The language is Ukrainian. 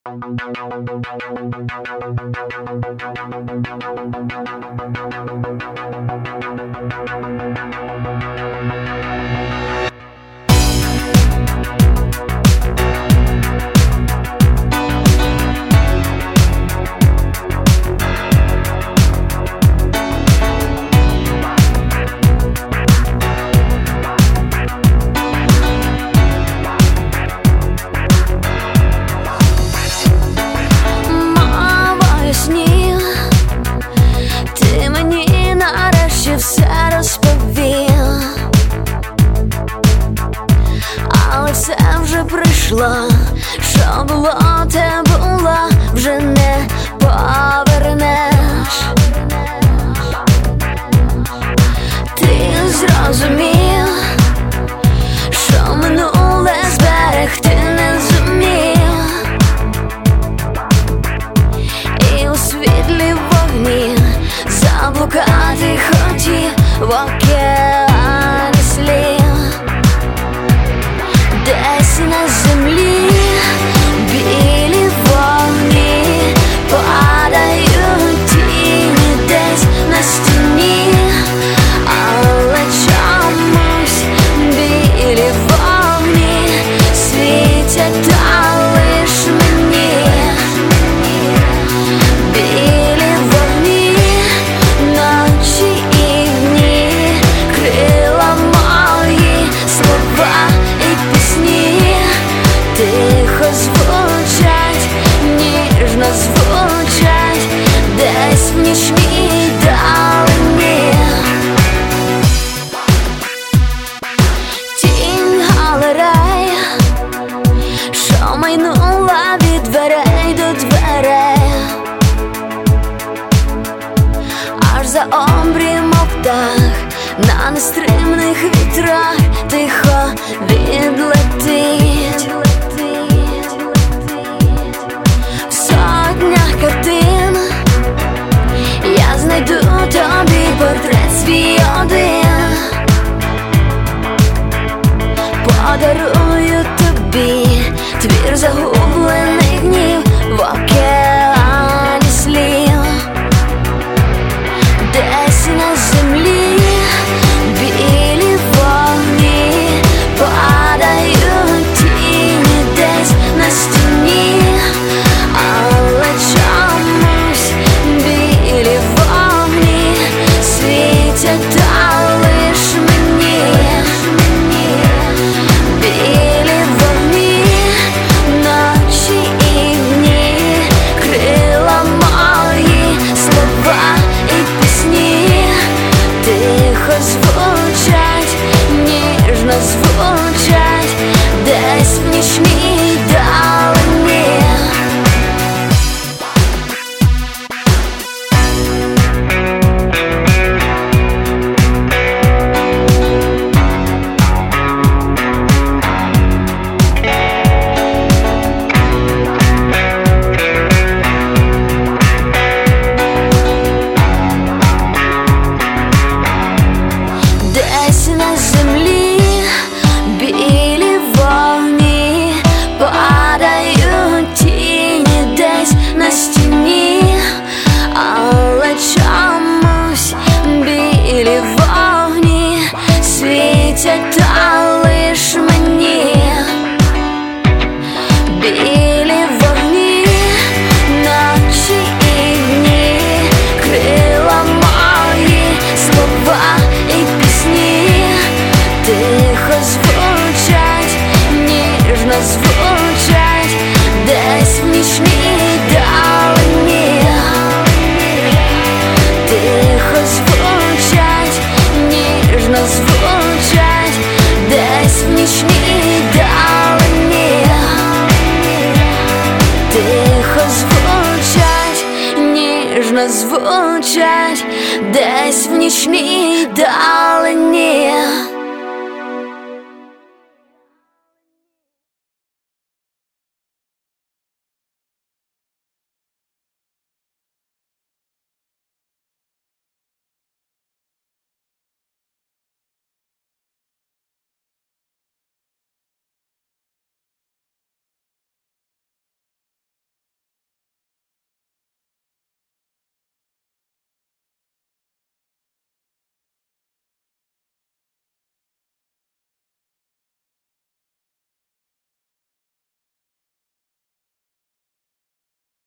Все вже прийшло, що було, те було, вже не повернеш. Ти зрозумів, що минуле зберегти не зумів, і у світлі вогні заблукати хотів в океані слів. Десь на землі білі вогні падають тіні десь на стіні, але чомусь білі вогні світять та лиш мені. Білі вогні ночі і дні, крила мої, слова і пісні тихо звучать, ніжно звучать десь в нічній далині. Тінь галерей, що майнула від дверей до дверей, аж за обрієм птах на нестримних вітрах тихо відлетить. В сотнях картин я знайду тобі портрет свій один, подарую тобі твір загублених днів в океані слів. Десь на землі білі вогні падають тіні десь на стіні, але чомусь білі вогні світять та лиш мені. Білі вогні ночі і дні, крила мої, слова і пісні тихо звучать, ніжно звучать десь в нічній далині. Десь на землі білі вогні падають тіні десь на стіні, але чомусь білі вогні світять та лиш мені. Білі вогні ночі і дні, крила мої, слова і пісні тихо звучать, ніжно звучать десь в нічній далині. Тихо звучать, ніжно звучать десь в нічній далині. Тихо звучать, ніжно звучать десь в нічній далині.